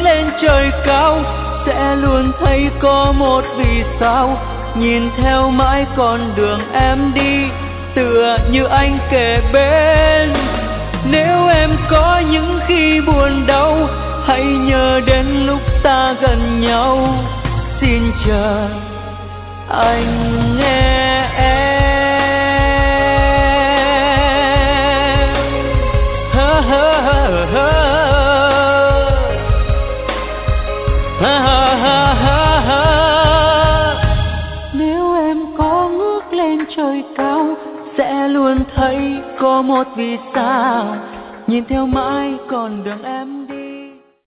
lên trời cao sẽ luôn thấy có một vì sao. Nhìn theo mãi con đường em đi tựa như anh kề bên. Nếu em có những khi buồn đau hãy nhớ đến lúc ta gần nhau. Xin chờ anh nghe em. Nếu em có ngước lên trời cao sẽ luôn thấy có một vì sao. Nhìn theo mãi con đường em